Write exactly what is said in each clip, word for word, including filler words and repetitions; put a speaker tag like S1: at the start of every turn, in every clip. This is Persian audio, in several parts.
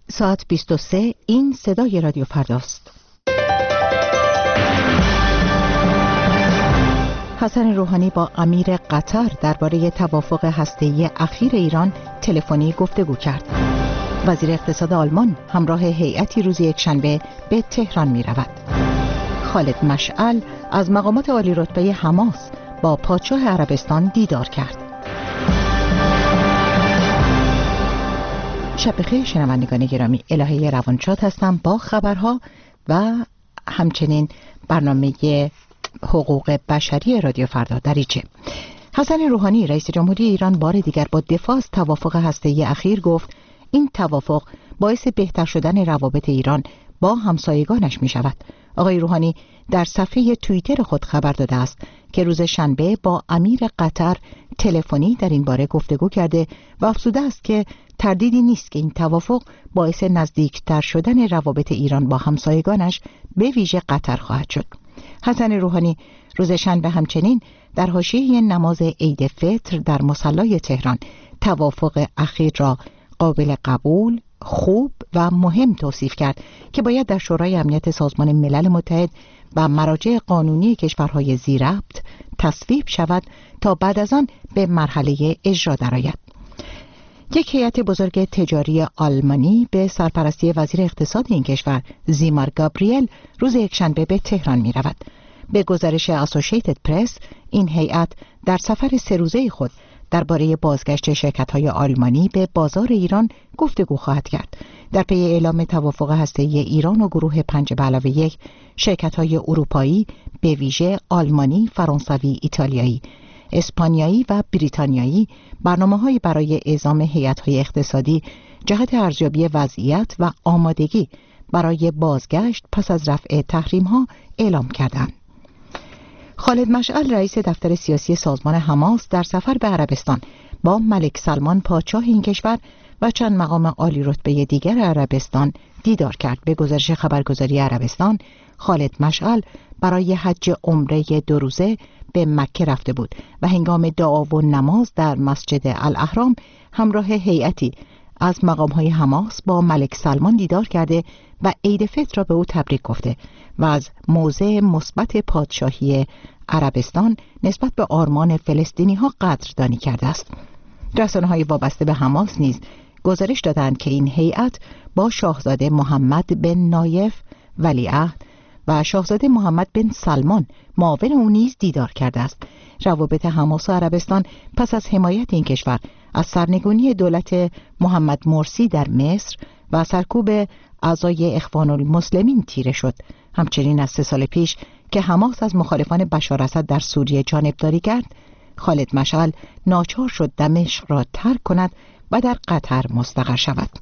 S1: ساعت بیست و سه. این صدای رادیو فرداست. حسن روحانی با امیر قطر درباره توافق هسته‌ای اخیر ایران تلفنی گفتگو کرد. وزیر اقتصاد آلمان همراه هیئتی روز یکشنبه به تهران می رود. خالد مشعل از مقامات عالی رتبه حماس با پادشاه عربستان دیدار کرد. شب بخیر شنوندگان گرامی، الهه روانشاد هستم با خبرها و همچنین برنامه حقوق بشری رادیو فردا دریچه. حسن روحانی رئیس جمهوری ایران بار دیگر با دفاع از توافق هسته‌ای اخیر گفت این توافق باعث بهتر شدن روابط ایران با همسایگانش می شود. آقای روحانی در صفحه توییتر خود خبر داده است که روز شنبه با امیر قطر تلفنی در این باره گفتگو کرده و افزوده است که تردیدی نیست که این توافق باعث نزدیکتر شدن روابط ایران با همسایگانش به ویژه قطر خواهد شد. حسن روحانی روز شنبه همچنین در حاشیه نماز عید فطر در مصلی تهران توافق اخیر را قابل قبول، خوب و مهم توصیف کرد که باید در شورای امنیت سازمان ملل متحد و مراجع قانونی کشورهای ذی‌ربط تصویب شود تا بعد از آن به مرحله اجرا درآید. یک هیئت بزرگ تجاری آلمانی به سرپرستی وزیر اقتصاد این کشور زیمار گابریل روز یکشنبه به تهران می رود. به گزارش اسوسییتد پرس این هیئت در سفر سه روزه خود درباره بازگشت شرکت‌های آلمانی به بازار ایران گفتگو خواهد کرد. در پی اعلام توافق هسته‌ای ایران و گروه پنج به علاوه یک، شرکت‌های اروپایی به ویژه آلمانی، فرانسوی، ایتالیایی، اسپانیایی و بریتانیایی برنامه‌هایی برای اعزام هیئت‌های اقتصادی جهت ارزیابی وضعیت و آمادگی برای بازگشت پس از رفع تحریم‌ها اعلام کردند. خالد مشعل رئیس دفتر سیاسی سازمان حماس در سفر به عربستان با ملک سلمان پادشاه این کشور و چند مقام عالی رتبه دیگر عربستان دیدار کرد. به گزارش خبرگزاری عربستان، خالد مشعل برای حج عمره دو روزه به مکه رفته بود و هنگام دعا و نماز در مسجد الاحرام همراه هیئتی از مقام‌های حماس با ملک سلمان دیدار کرده و عید فطر را به او تبریک گفته و از موضع مثبت پادشاهی عربستان نسبت به آرمان فلسطینی‌ها قدردانی کرده است. رسانه‌های وابسته به حماس نیز گزارش دادند که این هیئت با شاهزاده محمد بن نایف ولیعهد و شاهزاده محمد بن سلمان معاون او نیز دیدار کرده است. روابط حماس و عربستان پس از حمایت این کشور از سرنگونی دولت محمد مرسی در مصر و سرکوب اعضای اخوان المسلمین تیره شد. همچنین از سه سال پیش که حماس از مخالفان بشار اسد در سوریه جانبداری کرد، خالد مشعل ناچار شد دمشق را ترک کند و در قطر مستقر شود.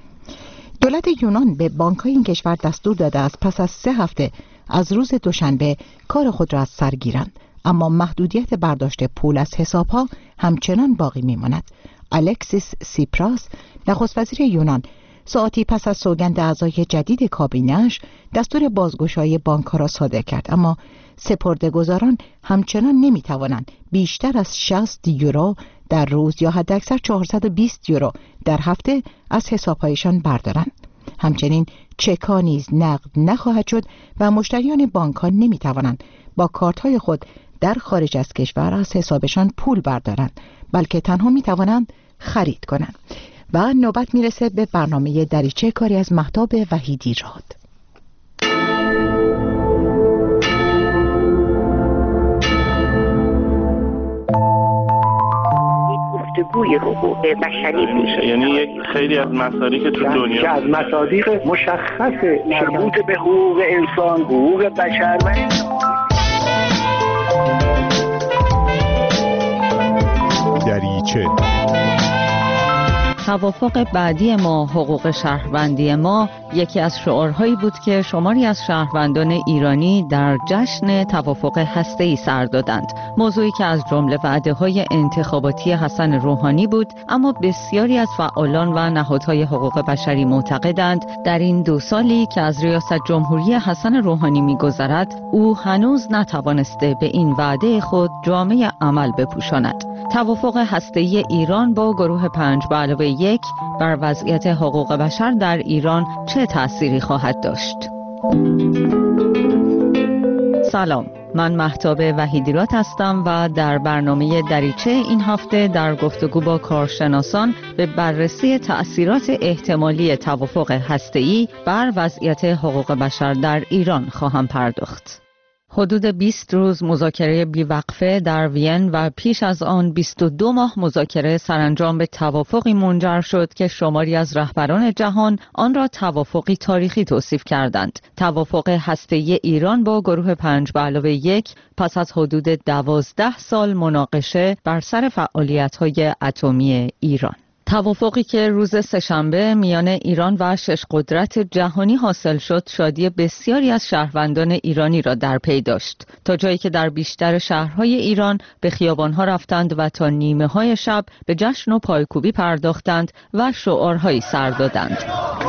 S1: دولت یونان به بانک‌های این کشور دستور داده است پس از سه هفته از روز دوشنبه کار خود را از سر گیرند، اما محدودیت برداشت پول از حساب‌ها همچنان باقی می‌ماند. الکسیس سیپراس نخست وزیر یونان ساعتی پس از سوگند اعضای جدید کابینه‌اش دستور بازگشایی بانک‌ها را صادر کرد، اما سپرده‌گزاران همچنان نمی‌توانند بیشتر از شصت یورو در روز یا حداکثر چهارصد و بیست یورو در هفته از حساب‌هایشان بردارند. همچنین چک‌ها نیز نقد نخواهد شد و مشتریان بانک‌ها نمی‌توانند با کارت‌های خود در خارج از کشور از حسابشان پول بردارند، بلکه تنها می‌توانند خرید کنند. و نوبت میرسه به برنامه دریچه کاری از مهتاب وحیدی راد.
S2: گفتگوی حقوق بشری میشه،
S3: یعنی یک خیلی از مصادیق که تو دنیا
S4: که از مصادیق مشخص مربوط به حقوق انسان، حقوق بشر و
S5: دریچه. توافق بعدی ما حقوق شهروندی ما یکی از شعارهایی بود که شماری از شهروندان ایرانی در جشن توافق هسته‌ای سر دادند. موضوعی که از جمله وعده‌های انتخاباتی حسن روحانی بود، اما بسیاری از فعالان و نهادهای حقوق بشری معتقدند در این دو سالی که از ریاست جمهوری حسن روحانی می‌گذرد، او هنوز نتوانسته به این وعده خود جامه عمل بپوشاند. توافق هسته‌ای ایران با گروه پنج به علاوه یک بر وضعیت حقوق بشر در ایران چه تأثیری خواهد داشت؟ سلام، من مهتاب وحیدیرات هستم و در برنامه دریچه این هفته در گفتگو با کارشناسان به بررسی تأثیرات احتمالی توافق هسته‌ای بر وضعیت حقوق بشر در ایران خواهم پرداخت. حدود بیست روز مذاکره بیوقفه در وین و پیش از آن بیست و دو ماه مذاکره سرانجام به توافقی منجر شد که شماری از رهبران جهان آن را توافقی تاریخی توصیف کردند. توافق هسته‌ای ایران با گروه پنج به علاوه یک پس از حدود دوازده سال مناقشه بر سر فعالیت‌های اتمی ایران. توافقی که روز سه‌شنبه میان ایران و شش قدرت جهانی حاصل شد، شادی بسیاری از شهروندان ایرانی را در پی داشت، تا جایی که در بیشتر شهرهای ایران به خیابانها رفتند و تا نیمه های شب به جشن و پایکوبی پرداختند و شعارهایی سر دادند.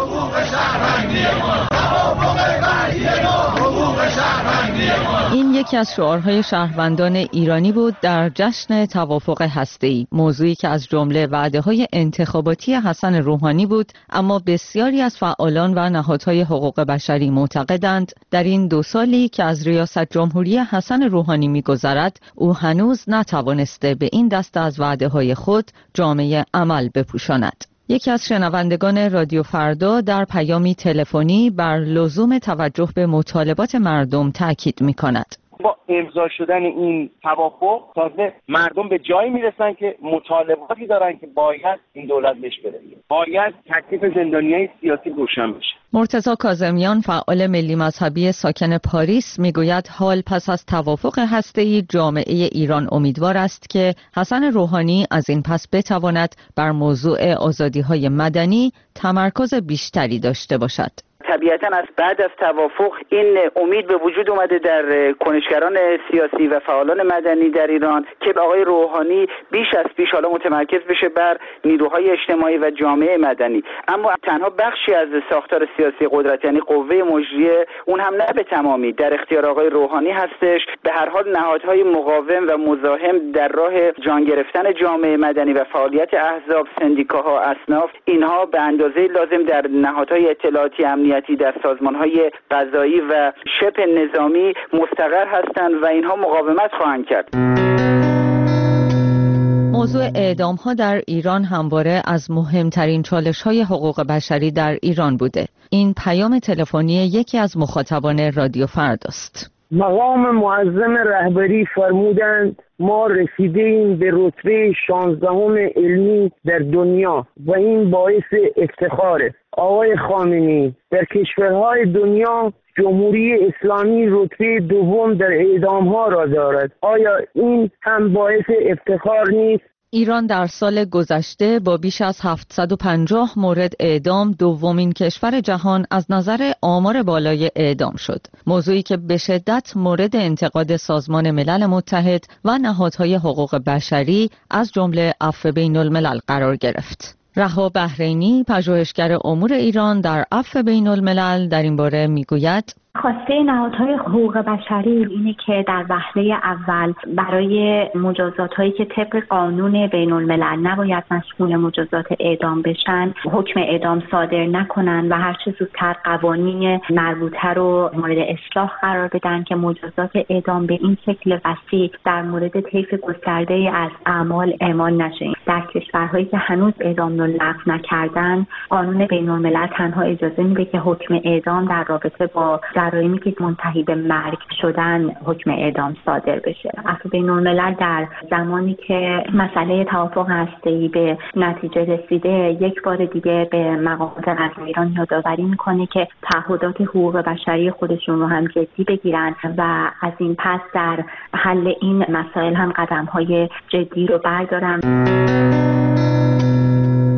S5: این یکی از شعارهای شهروندان ایرانی بود در جشن توافق هسته‌ای، موضوعی که از جمله وعده‌های انتخاباتی حسن روحانی بود، اما بسیاری از فعالان و نهادهای حقوق بشری معتقدند در این دو سالی که از ریاست جمهوری حسن روحانی می‌گذرد، او هنوز نتوانسته به این دسته از وعده‌های خود جامه عمل بپوشاند. یکی از شنوندگان رادیو فردا در پیامی تلفنی بر لزوم توجه به مطالبات مردم تاکید می‌کند.
S4: با امضا شدن این توافق تازه مردم به جایی میرسن که مطالباتی دارن که باید این دولت بهش بره. باید تکلیف زندانیای سیاسی روشن بشه.
S5: مرتضی کاظمیان، فعال ملی مذهبی ساکن پاریس، میگوید حال پس از توافق هسته‌ای جامعه ایران امیدوار است که حسن روحانی از این پس بتواند بر موضوع آزادی‌های مدنی تمرکز بیشتری داشته باشد.
S6: طبیعتاً از بعد از توافق این امید به وجود اومده در کنشگران سیاسی و فعالان مدنی در ایران که آقای روحانی بیش از پیش حالا متمرکز بشه بر نیروهای اجتماعی و جامعه مدنی، اما تنها بخشی از ساختار سیاسی قدرت یعنی قوه مجریه اون هم نه به تمامی در اختیار آقای روحانی هستش. به هر حال نهادهای مقاوم و مزاحم در راه جان گرفتن جامعه مدنی و فعالیت احزاب، سندیکاها، اصناف، اینها به اندازه لازم در نهادهای اطلاعاتی امنیتی در سازمان‌های قضایی و شبه نظامی مستقر هستند و اینها مقاومت خواهند کرد.
S5: موضوع اعدام‌ها در ایران همواره از مهمترین چالش‌های حقوق بشری در ایران بوده. این پیام تلفنی یکی از مخاطبان رادیو فرداست.
S7: مقام معظم رهبری فرمودند ما رسیدیم به رتبه شانزدهم علمی در دنیا و این باعث افتخاره. آقای خامنه‌ای، در کشورهای دنیا جمهوری اسلامی رتبه دوم در اعدام‌ها را دارد. آیا این هم باعث افتخار نیست؟
S5: ایران در سال گذشته با بیش از هفتصد و پنجاه مورد اعدام دومین کشور جهان از نظر آمار بالای اعدام شد، موضوعی که به شدت مورد انتقاد سازمان ملل متحد و نهادهای حقوق بشری از جمله عفو بین الملل قرار گرفت. رها بحرینی، پژوهشگر امور ایران در عفو بین الملل، در این باره میگوید
S8: خواسته نهادهای حقوق بشری اینه که در وهله اول برای مجازات هایی که طبق قانون بین الملل نباید مشمول مجازات اعدام بشن، حکم اعدام صادر نکنن و هر چه زودتر قوانین مربوطه رو مورد اصلاح قرار بدن که مجازات اعدام به این شکل وسیع در مورد طیف گسترده از اعمال اعمال نشه. در کشورهایی که هنوز اعدام رو لغو نکردن، قانون بین الملل تنها اجازه میده که حکم اعدام در رابطه با جرایمی که منتهی به مرگ شدن حکم اعدام صادر بشه. عفو بین الملل در زمانی که مسئله توافق هسته‌ای به نتیجه رسیده، یک بار دیگه به مقامات رسمی ایران یادآوری میکنه که تعهدات حقوق بشری خودشون رو هم جدی بگیرن و از این پس در حل این مسائل هم قدم‌های جدی رو بردارن.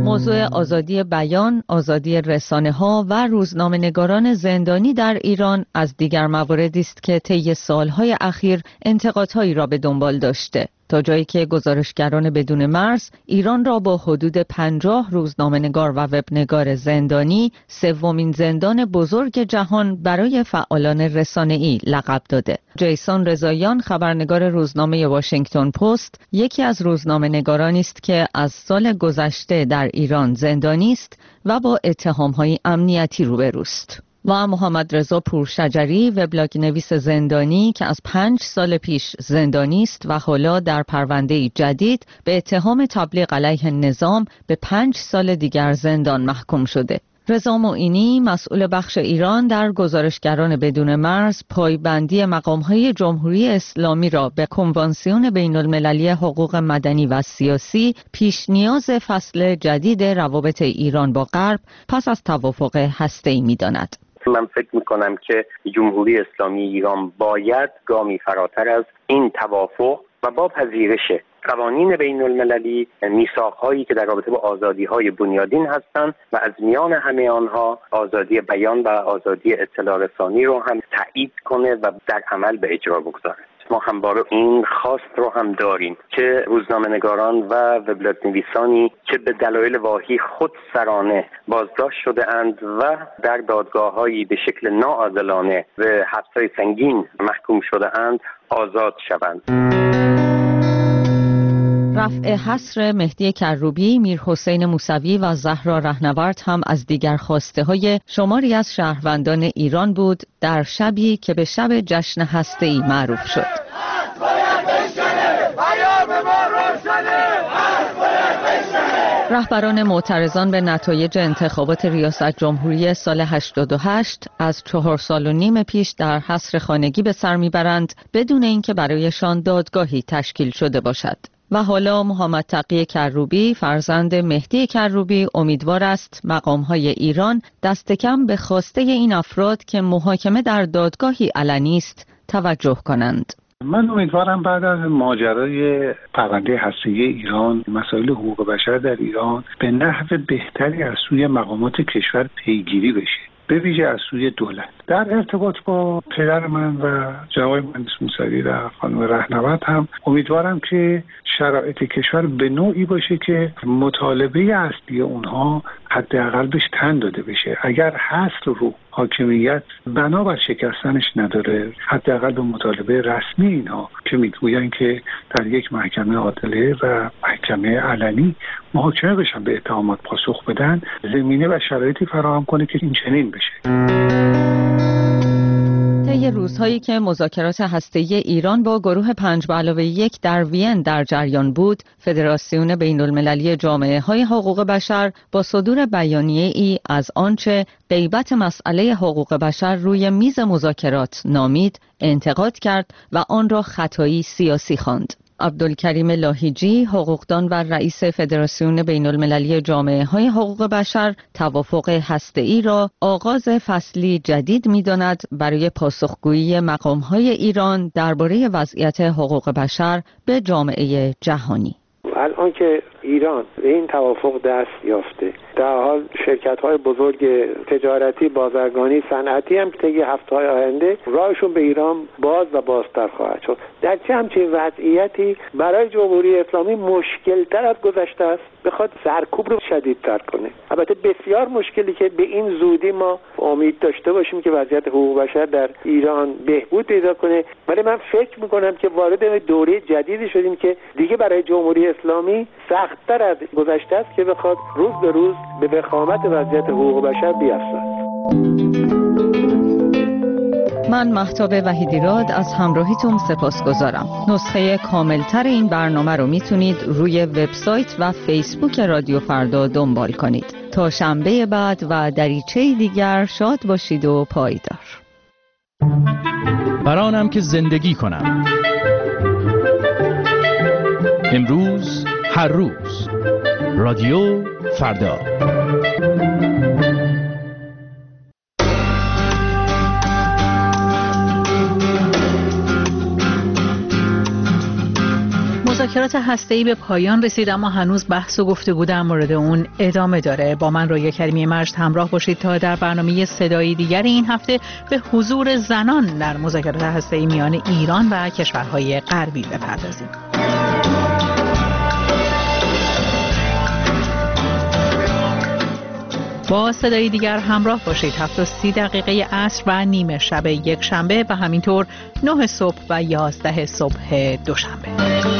S5: موضوع آزادی بیان، آزادی رسانه‌ها و روزنامه‌نگاران زندانی در ایران از دیگر مواردی است که طی سالهای اخیر انتقادهایی را به دنبال داشته، تا جایی که گزارشگران بدون مرز ایران را با حدود پنجاه روزنامه‌نگار و وبنگار زندانی سومین زندان بزرگ جهان برای فعالان رسانه‌ای لقب داده. جیسون رضاییان، خبرنگار روزنامه واشنگتن پست، یکی از روزنامه‌نگارانی است که از سال گذشته در ایران زندانی است و با اتهام‌های امنیتی روبروست. و محمد رضا پورشجری، وبلاگ نویس زندانی که از پنج سال پیش زندانی است و حالا در پرونده جدید به اتهام تبلیغ علیه نظام به پنج سال دیگر زندان محکوم شده. رضا معینی، مسئول بخش ایران در گزارشگران بدون مرز، پایبندی مقام‌های جمهوری اسلامی را به کنوانسیون بین المللی حقوق مدنی و سیاسی پیش نیاز فصل جدید روابط ایران با غرب پس از توافق هسته‌ای می‌داند.
S9: من فکر میکنم که جمهوری اسلامی ایران باید گامی فراتر از این توافق و با پذیرش قوانین بین المللی، میثاق‌هایی که در رابطه با آزادی‌های بنیادین هستند و از میان همه آنها آزادی بیان و آزادی اطلاع رسانی رو هم تایید کنه و در عمل به اجرا بگذاره. ما همواره این خواست رو هم داریم که روزنامه‌نگاران و وبلاگ نویسانی که به دلایل واهی خود سرانه بازداشت شده اند و در دادگاه‌هایی به شکل ناعادلانه به حبس‌های سنگین محکوم شده اند آزاد شوند.
S5: رفع حصر مهدی کروبی، میرحسین موسوی و زهرا رهنورد هم از دیگر خواسته های شماری از شهروندان ایران بود در شبی که به شب جشن هسته‌ای معروف شد. رهبران معترضان به نتایج انتخابات ریاست جمهوری سال هشتاد و هشت از چهار سال و نیم پیش در حصر خانگی به سر میبرند بدون اینکه برایشان دادگاهی تشکیل شده باشد. و حالا محمد تقی کروبی، فرزند مهدی کروبی، امیدوار است مقام‌های ایران دست کم به خواسته این افراد که محاکمه در دادگاهی علنی است توجه کنند.
S10: من امیدوارم بعد از ماجرای پرونده هسته‌ای ایران، مسائل حقوق بشر در ایران به نحو بهتری از سوی مقامات کشور پیگیری بشه، به ویژه از سوی دولت. در ارتباط با پدر من و جناب مهندس موسوی و خانم رهنورد هم امیدوارم که شرایط کشور به نوعی باشه که مطالبه اصلی اونها حداقل بهش تن داده بشه. اگر حصر رو حاکمیت بنا بر شکستنش نداره، حداقل به مطالبه رسمی اینها که میگویند که در یک محکمه عادله و محکمه علنی محاکمه بشن، به اتهامات پاسخ بدن، زمینه و شرایطی فراهم کنه که این چنین بشه.
S5: طی روزهایی که مذاکرات هسته‌ای ایران با گروه پنج به علاوه یک در وین در جریان بود، فدراسیون بین المللی جامعه های حقوق بشر با صدور بیانیه ای از آنچه غیبت مسئله حقوق بشر روی میز مذاکرات نامید، انتقاد کرد و آن را خطایی سیاسی خواند. عبدالکریم لاهیجی، حقوقدان و رئیس فدراسیون بین المللی جامعه های حقوق بشر، توافق هسته‌ای را آغاز فصلی جدید می‌داند برای پاسخگویی مقام‌های ایران درباره وضعیت حقوق بشر به جامعه جهانی.
S11: الان که ایران به این توافق دست یافته، در حال شرکت‌های بزرگ تجارتی، بازرگانی، صنعتی هم طی هفته‌های آینده راهشون به ایران باز و بازتر خواهد شد. در چه همچین وضعیتی برای جمهوری اسلامی مشکل‌تر از گذشته است بخواد سرکوب رو شدیدتر کنه. البته بسیار مشکلی که به این زودی ما امید داشته باشیم که وضعیت حقوق بشر در ایران بهبود پیدا کنه، ولی من فکر می‌کنم که وارد دوره جدیدی شدیم که دیگه برای جمهوری اسلامی سخت‌تر از گذشته است که بخواد روز به روز به وخامت وضعیت حقوق بشر بیفتد.
S5: من مهتاب وحیدیراد از همراهیتون سپاسگزارم. نسخه کاملتر این برنامه رو میتونید روی وبسایت و فیسبوک رادیو فردا دنبال کنید. تا شنبه بعد و دریچه دیگر شاد باشید و پایدار.
S12: برانم که زندگی کنم، امروز هر روز، رادیو فردا.
S5: مذاکرات
S13: مذاکرات هسته‌ای به پایان رسید، اما هنوز بحث و گفتگو در مورد اون ادامه داره. با من رویا کریمی مجد همراه باشید تا در برنامه صدایی دیگر این هفته به حضور زنان در مذاکرات هسته‌ای میان ایران و کشورهای غربی بپردازیم. با صدای دیگر همراه باشید. هفت و سی دقیقه عصر و نیمه شب یک شنبه و همینطور نه صبح و یازده صبح دوشنبه.